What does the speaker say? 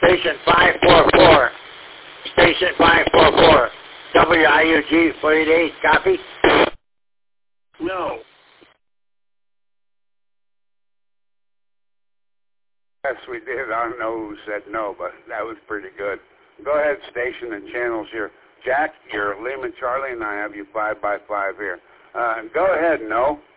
Station 544. Station 544. WIUG 48. Copy? No. Yes, we did. I don't know who said no, but that was pretty good. Go ahead, station and channels here. Jack, you're Lima Charlie, and I have you 5 by 5 here. Go ahead, no.